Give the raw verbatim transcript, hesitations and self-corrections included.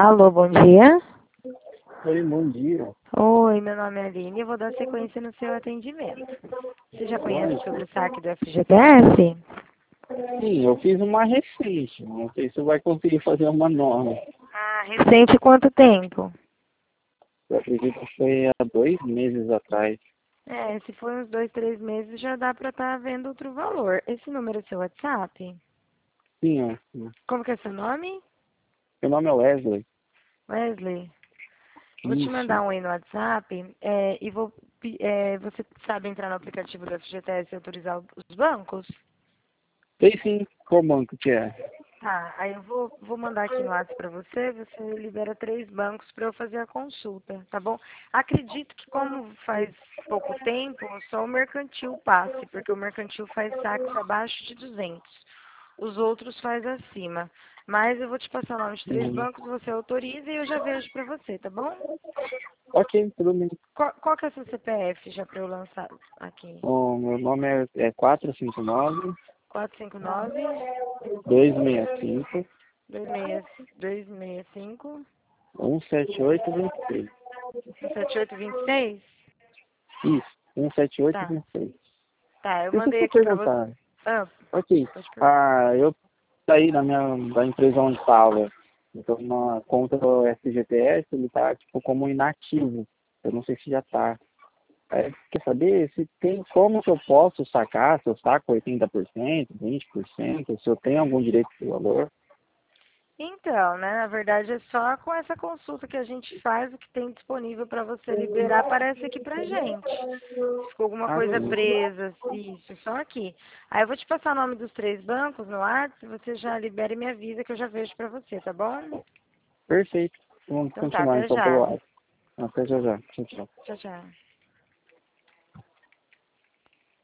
Alô, bom dia. Oi, bom dia. Oi, meu nome é Aline e eu vou dar sequência no seu atendimento. Você já conhece Oi. sobre o saque do F G T S? Sim, eu fiz uma recente. Não sei se você vai conseguir fazer uma nova. Ah, recente quanto tempo? Eu acredito que foi há dois meses atrás. É, se for uns dois, três meses já dá pra estar vendo outro valor. Esse número é seu WhatsApp? Sim, ó. Sim. Como que é seu nome? Meu nome é Wesley. Wesley. Vou te mandar Isso. um aí no WhatsApp é, e vou. pe- É, você sabe entrar no aplicativo do F G T S e autorizar os bancos? Sei sim qual banco que é. Tá, aí eu vou, vou mandar aqui no WhatsApp para você, você libera três bancos para eu fazer a consulta, tá bom? Acredito que como faz pouco tempo, só o mercantil passe, porque o mercantil faz saques abaixo de duzentos. Os outros faz acima. Mas eu vou te passar o nome de três Uhum. bancos, você autoriza e eu já vejo para você, tá bom? Ok, tudo bem. Qual, qual que é o seu C P F já para eu lançar aqui? O meu nome é, é quatro cinco nove, quatro cinco nove, dois seis cinco, dois seis dois seis cinco, um sete oito dois seis. um sete oito dois seis? Isso, um sete oito Tá. dois seis. Tá, eu Deixa eu mandei só aqui pra você. perguntar. Ah, Ok. pode perguntar. Ah, eu saí da minha da empresa onde estava. Então, na conta do F G T S, ele está tipo, como inativo. Eu não sei se já está. Quer saber se tem como que eu posso sacar, se eu saco oitenta por cento, vinte por cento, se eu tenho algum direito de valor? Então, né, na verdade é só com essa consulta que a gente faz, o que tem disponível para você liberar aparece aqui pra gente. Se ficou alguma Ah, coisa sim. presa, isso, só aqui. Aí eu vou te passar o nome dos três bancos no WhatsApp, você já libera e me avisa que eu já vejo pra você, tá bom? Perfeito. Vamos Então tá, continuar até então pelo já. lado. Até já já. Tchau, tchau. Tchau, tchau.